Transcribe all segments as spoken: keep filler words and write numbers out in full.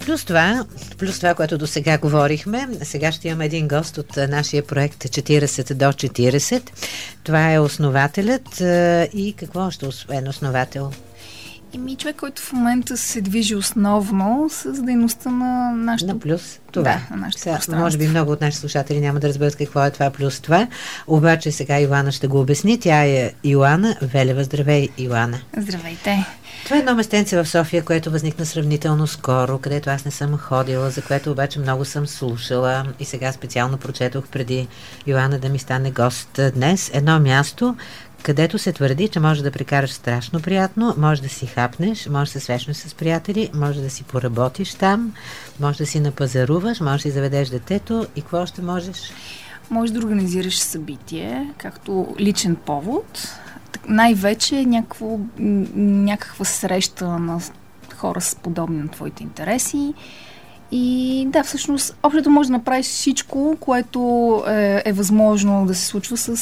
Плюс това, плюс това, което до сега говорихме, сега ще имаме един гост от нашия проект четирийсет до четирийсет. Това е основателят и какво още освен основател? Ими човек, който в момента се движи основно с дейността на нашата... На плюс това. Да, на нашата сега, пространство. може би много от нашите слушатели няма да разберат какво е това плюс това, обаче сега Йоана ще го обясни. Тя е Йоана Велева. Здравей, Йоана. Здравейте. Това е едно местенце в София, което възникна сравнително скоро, където аз не съм ходила, за което обаче много съм слушала и сега специално прочетох преди Йоана да ми стане гост днес. Едно място, където се твърди, че може да прекараш страшно приятно, може да си хапнеш, може да се срещнеш с приятели, може да си поработиш там, може да си напазаруваш, може да си заведеш детето и какво още можеш? Може да организираш събитие, както личен повод, най-вече някакво, някаква среща на хора с подобни на твоите интереси. И да, всъщност, общото може да направиш всичко, което е, е възможно да се случва с,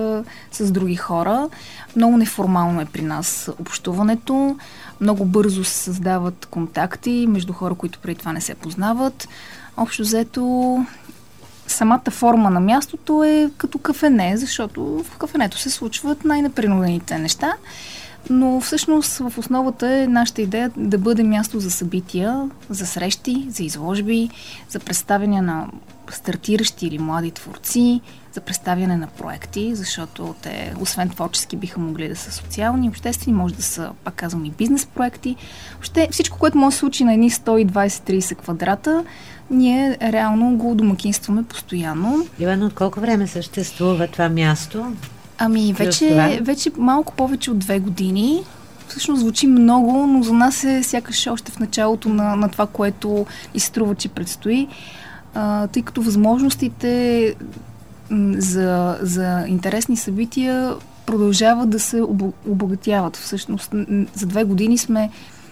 с други хора. Много неформално е при нас общуването. Много бързо се създават контакти между хора, които преди това не се познават. Общо взето, самата форма на мястото е като кафене, защото в кафенето се случват най-непринудените неща. Но всъщност в основата е нашата идея да бъде място за събития, за срещи, за изложби, за представяне на стартиращи или млади творци, за представяне на проекти, защото те, освен творчески, биха могли да са социални, обществени, може да са, пак казвам, и бизнес проекти. Въобще всичко, което може да се случи на едни сто и двайсет до трийсет квадрата, ние реално го домакинстваме постоянно. Иван, от колко време съществува това място? Ами, вече, вече малко повече от две години. Всъщност звучи много, но за нас е сякаш още в началото на, на това, което изструва, че предстои. А, тъй като възможностите м, за, за интересни събития продължават да се обогатяват. Всъщност за две години сме,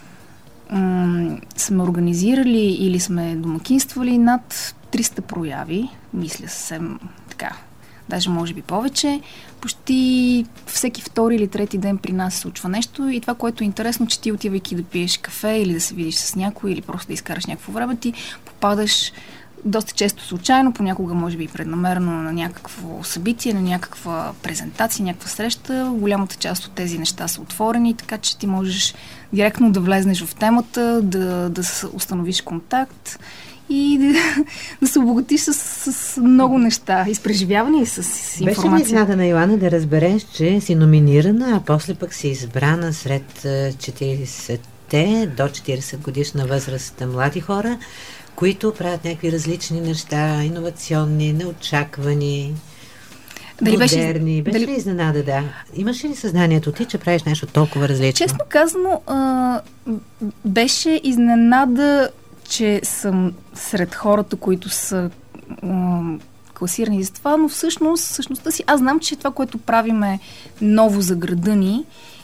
м, сме организирали или сме домакинствали над триста прояви. Мисля съвсем така. Даже може би повече. Почти всеки втори или трети ден при нас се случва нещо и това, което е интересно, че ти отивайки да пиеш кафе или да се видиш с някой или просто да изкараш някакво време, ти попадаш доста често случайно, понякога може би и преднамерено на някакво събитие, на някаква презентация, някаква среща. Голямата част от тези неща са отворени, така че ти можеш директно да влезнеш в темата, да, да установиш контакт и да, да се обогатиш с, с много неща, и с преживяване, и с, с информация. Беше ли изненада, Йоана, да разбереш, че си номинирана, а после пък си избрана сред четирийсетте до четирийсет годишна възраст млади хора, които правят някакви различни неща, иновационни, неочаквани, дали модерни. Беше, беше дали... ли изненада, да? Имаш ли съзнанието ти, че правиш нещо толкова различно? Честно казано, а, беше изненада, че съм сред хората, които са а, класирани за това, но всъщност, всъщността си, аз знам, че това, което правим е ново за града ни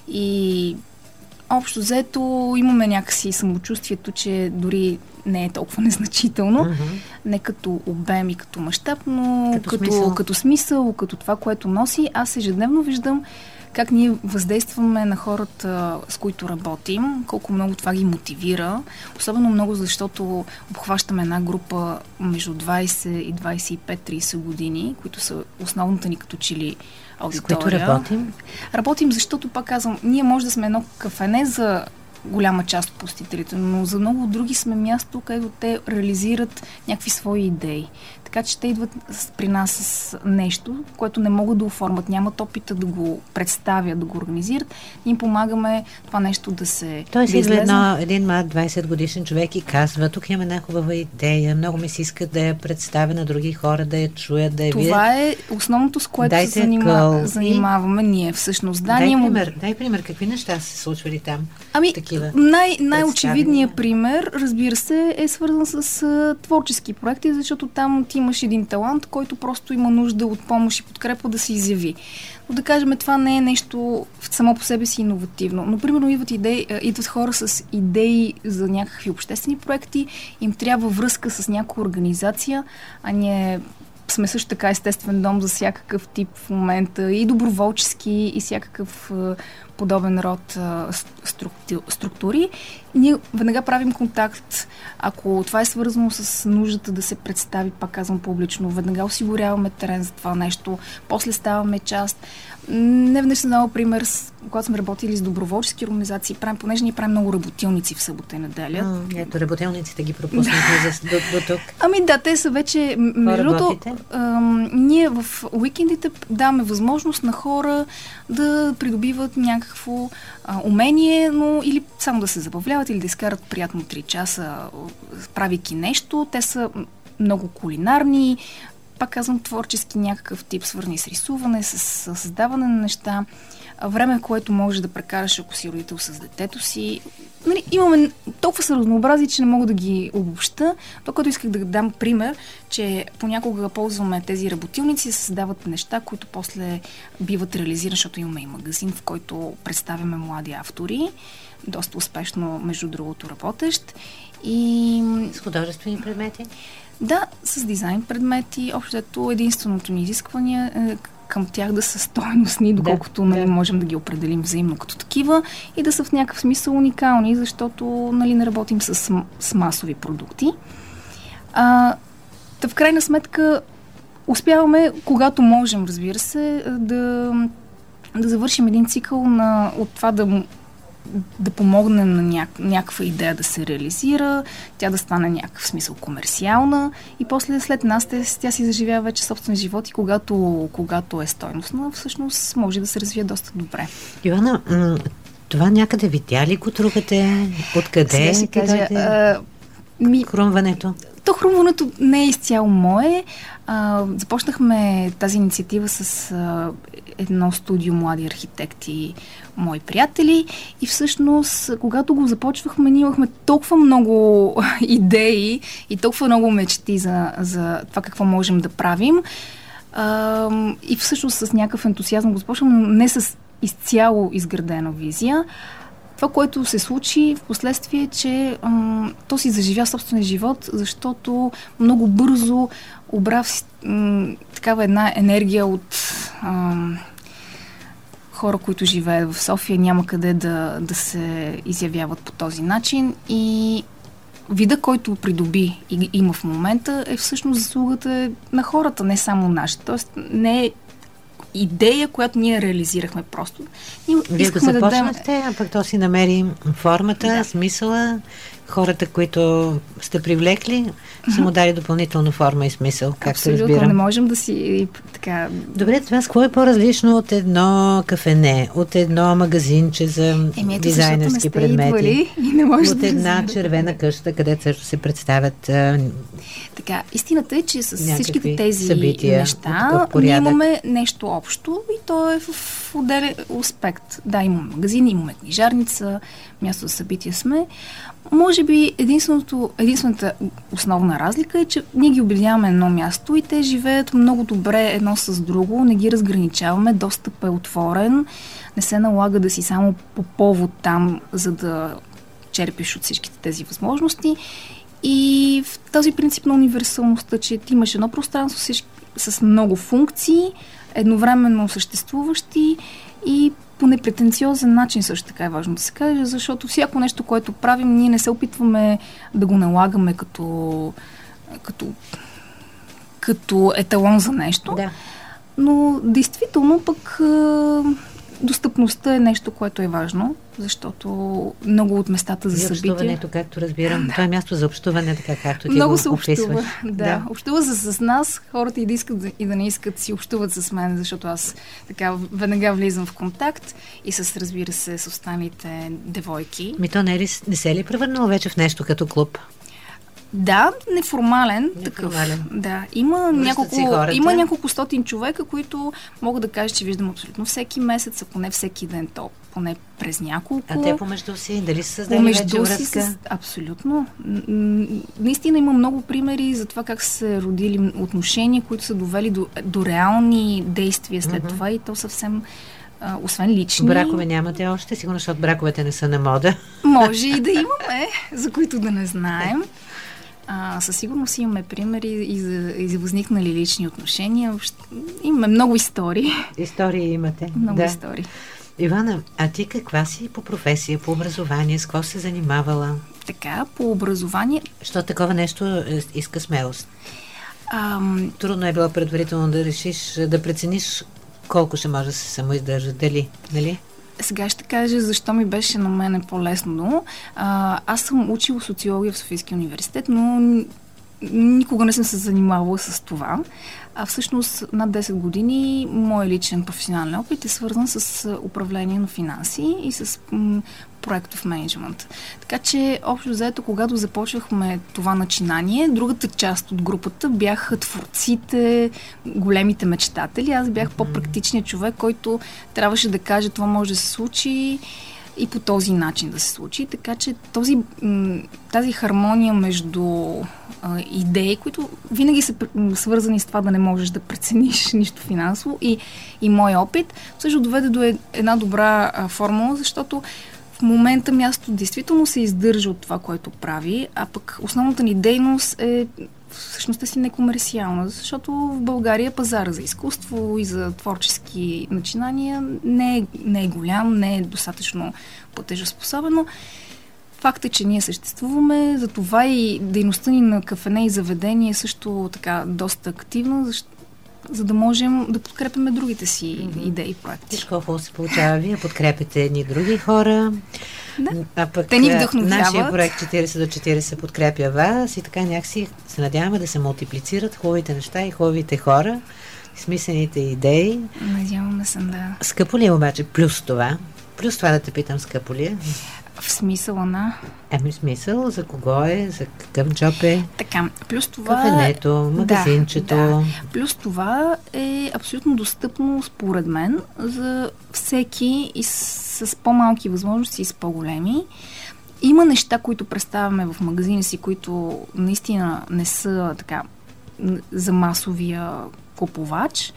и общо взето имаме някакси самочувствието, че дори не е толкова незначително, uh-huh. не като обем и като мащаб, но като, като, смисъл. като смисъл, като това, което носи. Аз ежедневно виждам как ние въздействаме на хората, с които работим, колко много това ги мотивира. Особено много, защото обхващаме една група между двайсет и двайсет и пет до трийсет години, които са основната ни като че ли аудитория. С които работим? Работим, защото, пак казвам, ние може да сме едно кафене за голяма част от посетителите, но за много други сме място, където те реализират някакви свои идеи. Така че те идват при нас с нещо, което не могат да оформят, нямат опита да го представят, да го организират. Ние им помагаме това нещо да се Той да си излезе едно, един млад двайсет годишен човек и казва, тук има една хубава идея, много ми се иска да я представя на други хора, да я чуят, да я видят. Това е основното, с което Дайте се занима, занимаваме и... ние всъщност. Да, дай, ние пример, му... дай пример, какви неща са се случвали там? Ами, най- най-очевидният пример, разбира се, е свързан с а, творчески проекти, защото там ти имаш един талант, който просто има нужда от помощ и подкрепа да се изяви. Но да кажем, това не е нещо само по себе си иновативно. Но, примерно, идват, идеи, идват хора с идеи за някакви обществени проекти, им трябва връзка с някаква организация, а ние сме също така естествен дом за всякакъв тип в момента и доброволчески, и всякакъв подобен род а, структу, структури. Ние веднага правим контакт. Ако това е свързано с нуждата да се представи, пак казвам публично, веднага осигуряваме терен за това нещо, после ставаме част. Не веднъж съм дала пример, с, когато сме работили с доброволчески организации, правим, понеже ние правим много работилници в събота и неделя. А, ето, работилниците ги пропуснахме да. до, до тук. Ами да, те са вече... Между другото, ние в уикендите даваме възможност на хора да придобиват някакво а, умение, но или само да се забавляват, или да изкарат приятно три часа, правейки нещо. Те са много кулинарни, пак казвам, творчески някакъв тип, свързани с рисуване, с, с създаване на неща. Време, което можеш да прекараш, ако си родител с детето си. Нали, имаме толкова са разнообрази, че не мога да ги обобща. То, като исках да дам пример, че понякога ползваме тези работилници да се създават неща, които после биват реализирани, защото имаме и магазин, в който представяме млади автори. Доста успешно, между другото, работещ. И... С художествени предмети? Да, с дизайн предмети. Общото единственото ни изискване е към тях да са стойностни, доколкото да, нали, да. можем да ги определим взаимно като такива и да са в някакъв смисъл уникални, защото нали, не работим с, с масови продукти. А, та в крайна сметка успяваме, когато можем, разбира се, да, да завършим един цикъл на, от това да да помогнем на няк- някаква идея да се реализира, тя да стане някакъв смисъл комерциална и после след нас тя си заживява вече собствен живот и когато, когато е стойностна, всъщност може да се развие доста добре. Йоанна, м- това някъде видя ли го другате? Откъде си кажа, а, ми... хрумването? То хрумването не е изцяло мое. А, започнахме тази инициатива с а, едно студио млади архитекти, мои приятели и всъщност, когато го започвахме, ние имахме толкова много идеи и толкова много мечти за, за това какво можем да правим. А, и всъщност с някакъв ентусиазъм го започваме, но не с изцяло изградена визия. Това, което се случи в последствие, че ам, то си заживя собствения живот, защото много бързо обра м, такава една енергия от ам, хора, които живеят в София, няма къде да, да се изявяват по този начин и вида, който придоби и има в момента, е всъщност заслугата на хората, не само нашата. Тоест не е идея, която ние реализирахме просто. Ние Вие го започнахте, да дадем... а пък то си намери формата, да. смисъла. Хората, които сте привлекли, са му дали допълнително форма и смисъл, както Абсолютно, разбирам. не можем да си така... Добре, това с какво е по-различно от едно кафене, от едно магазинче за Еми, ето, дизайнерски предмети, и не може от да една червена къща, където също се представят а... Така, истината е, че с всичките тези събития, неща ние имаме нещо общо и то е в отделен аспект. Да, имаме магазин, имаме книжарница, място за събития сме. Може би единственото, единствената основна разлика е, че ние ги обединяваме едно място и те живеят много добре едно с друго, не ги разграничаваме, достъп е отворен, не се налага да си само по повод там, за да черпиш от всичките тези възможности. И в този принцип на универсалността, че ти имаш едно пространство с, с много функции, едновременно съществуващи и по непретенциозен начин също така е важно да се каже, защото всяко нещо, което правим, ние не се опитваме да го налагаме като, като, като еталон за нещо. Да. Но действително пък достъпността е нещо, което е важно, защото много от местата за събития... Общуването, както разбирам. Това е място за общуване, така както ти много го се описваш. Общува, да. да. Общува се с нас, хората и да искат и да не искат си общуват с мен, защото аз така веднага влизам в контакт и с, разбира се, с останалите девойки. Ми то не, е ли, не се е ли превърнало вече в нещо като клуб? Да, неформален, неформален. такъв. Да, има няколко, има няколко стотин човека, които мога да кажа, че виждам абсолютно всеки месец, ако не всеки ден, то поне през няколко. А те помежду си, дали са създали вече връзка? С... Абсолютно. Наистина има много примери за това как са родили отношения, които са довели до, до реални действия след mm-hmm. това и то съвсем а, освен лични. Бракове нямате още, сигурно, защото браковете не са на мода. Може и да имаме, за които да не знаем. А, със сигурност имаме примери и за, и за възникнали лични отношения. Имаме много истории. Истории имате. Много да. истории. Ивана, а ти каква си по професия, по образование, с какво се занимавала? Така, по образование... Що такова нещо иска смелост? Ам... Трудно е било предварително да решиш, да прецениш колко ще може да се самоиздържа. Дали? Нали? Сега ще кажа защо ми беше на мене по-лесно. А, аз съм учила социология в Софийския университет, но никога не съм се занимавала с това. А всъщност над десет години мой личен професионален опит е свързан с управление на финанси и с м, проектов мениджмънт. Така че, общо взето, когато започвахме това начинание, другата част от групата бяха творците, големите мечтатели. Аз бях по-практичният човек, който трябваше да каже това може да се случи и по този начин да се случи. Така че този, тази хармония между а, идеи, които винаги са свързани с това да не можеш да прецениш нищо финансово и, и мой опит, също доведе до една добра а, формула, защото в момента място действително се издържа от това, което прави, а пък основната ни дейност е всъщност е си некомерциална, защото в България пазара за изкуство и за творчески начинания не е, не е голям, не е достатъчно платежоспособен. Факт е, че ние съществуваме, затова и дейността ни на кафене и заведение е също така доста активна, защото за да можем да подкрепяме другите си mm-hmm. идеи и проекти. Виж колко се получава. Вие подкрепите едни други хора, да. А пък те ни вдъхновяват. Нашия проект четирийсет до четирийсет подкрепя вас и така някакси се надяваме да се мултиплицират хубавите неща и хубавите хора, смислените идеи. Надяваме се, да. Скъпо ли е обаче плюс това? Плюс това да те питам, скъпо ли е? В смисъла на... Еми смисъл, за кого е, за какъв джоб е? Така, плюс това... Кафенето, магазинчето. Да, да. Плюс това е абсолютно достъпно, според мен, за всеки и с, с по-малки възможности и с по-големи. Има неща, които представяме в магазина си, които наистина не са така за масовия купувач,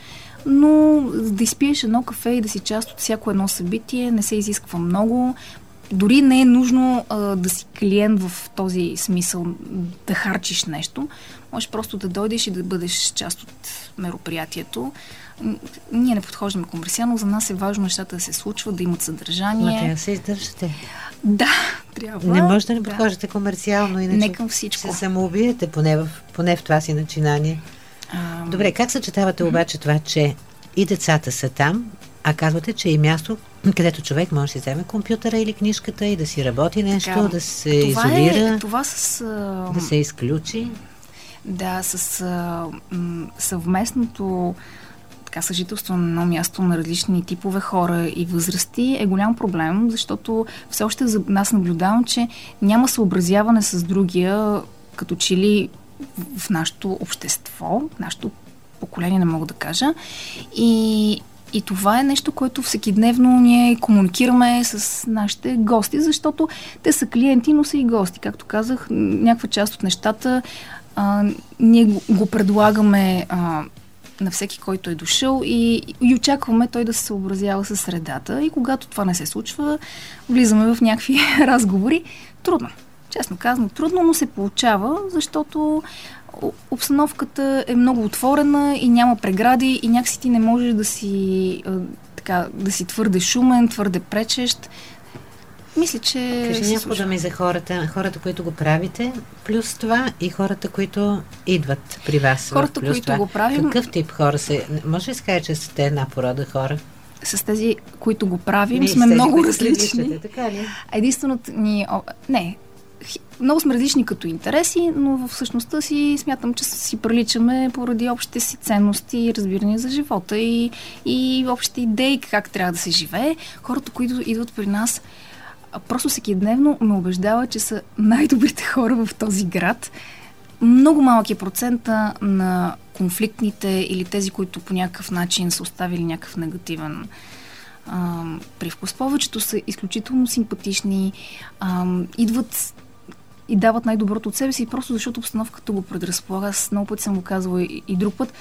но да изпиеш едно кафе и да си част от всяко едно събитие не се изисква много. Дори не е нужно а, да си клиент в този смисъл, да харчиш нещо. Можеш просто да дойдеш и да бъдеш част от мероприятието. Ние не подхождаме комерциално, за нас е важно нещата да се случват, да имат съдържание. Ма трябва да се издържате. Да, трябва. Не може да не да. подхождате комерциално, иначе не към всичко. се самоубиете, поне в, поне в това си начинание. А... Добре, как съчетавате обаче това, че и децата са там, а казвате, че е място, където човек може да си вземе компютъра или книжката и да си работи нещо, така, да се това изолира, е, това с, а... да се изключи? Да, с а, м, съвместното така, съжителство на едно място на различни типове хора и възрасти е голям проблем, защото все още за нас наблюдавам, че няма съобразяване с другия, като че ли в нашето общество, нашето поколение, не мога да кажа. И И това е нещо, което всекидневно ние комуникираме с нашите гости, защото те са клиенти, но са и гости. Както казах, някаква част от нещата а, ние го, го предлагаме а, на всеки, който е дошъл и, и очакваме той да се съобразява с средата. И когато това не се случва, влизаме в някакви разговори. Трудно. Честно казано, трудно, но се получава, защото обстановката е много отворена и няма прегради и някакси ти не можеш да си, така, да си твърде шумен, твърде пречещ. Мисля, че... Кажи няколко думи за хората, хората, които го правите, плюс това и хората, които идват при вас. Хората, плюс които това. го правим... Какъв тип хора се... Може ли да се каже, че сте една порода хора? С тези, които го правим, не, сме тези, много различни. различни. Така ли? Единственото ни... Не, много сме различни като интереси, но в същността си смятам, че си приличаме поради общите си ценности и разбирания за живота и, и общите идеи как трябва да се живее. Хората, които идват при нас, просто всекидневно ме убеждава, че са най-добрите хора в този град. Много малък е процента на конфликтните или тези, които по някакъв начин са оставили някакъв негативен а, привкус. Повечето са изключително симпатични, а, идват и дават най-доброто от себе си, просто защото обстановката го предразполага. Аз много пъти съм го казвала и, и друг път.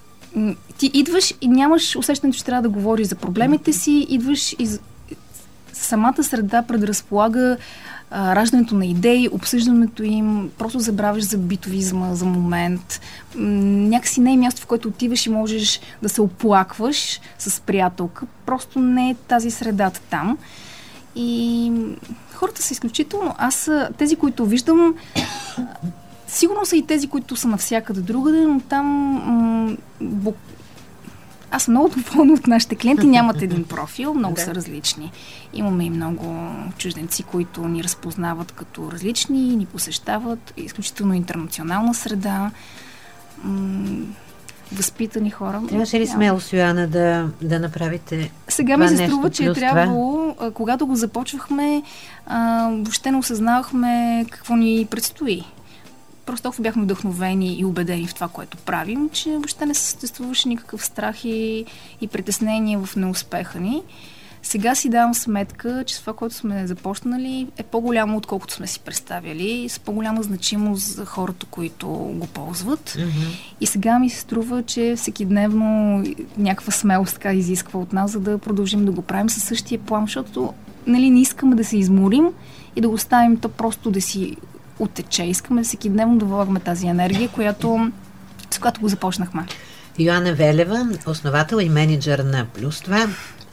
Ти идваш и нямаш усещането, че трябва да говориш за проблемите си, идваш и самата среда предразполага а, раждането на идеи, обсъждането им, просто забравяш за битовизма, за момент. М- някакси не е място, в което отиваш и можеш да се оплакваш с приятелка. Просто не е тази средата там. И хората са изключително... Аз тези, които виждам, сигурно са и тези, които са навсякъде другаде, но там... М- бу... Аз съм много доволна от нашите клиенти. Нямат един профил, много са различни. Имаме и много чужденци, които ни разпознават като различни, ни посещават. Изключително интернационална среда. М- възпитани хора. Трябваше ли смелост, Йоана, да, да направите Сега ми се струва, че е трябвало, а, когато го започвахме, а, въобще не осъзнавахме какво ни предстои. Просто толкова бяхме вдъхновени и убедени в това, което правим, че въобще не съществуваше никакъв страх и, и притеснение в неуспеха ни. Сега си давам сметка, че това, което сме започнали, е по-голямо, отколкото сме си представяли, с по-голяма значимост за хората, които го ползват. Mm-hmm. И сега ми се струва, че всекидневно някаква смелост така изисква от нас, за да продължим да го правим със същия план, защото нали, не искаме да се изморим и да го оставим то просто да си утече. Искаме всекидневно да влагаме тази енергия, която, с която го започнахме. Йоана Велева, основател и менеджер на Плюс това.